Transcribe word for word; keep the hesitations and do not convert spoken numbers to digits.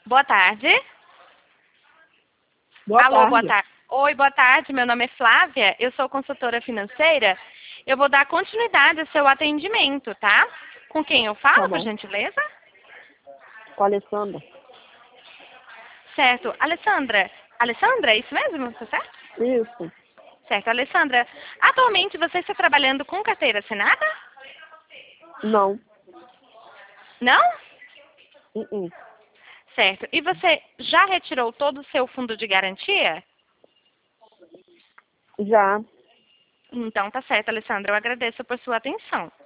Boa tarde. Boa Alô, tarde. boa tarde. Oi, boa tarde. Meu nome é Flávia. Eu sou consultora financeira. Eu vou dar continuidade ao seu atendimento, tá? Com quem eu Tá falo, por bom. gentileza? Com a Alessandra. Certo. Alessandra. Alessandra, é isso mesmo? Tá certo? Isso. Certo. Alessandra, atualmente você está trabalhando com carteira assinada? Não. Não? Uh -uh. Certo. E você já retirou todo o seu fundo de garantia? Já. Então tá certo, Alessandra. Eu agradeço por sua atenção.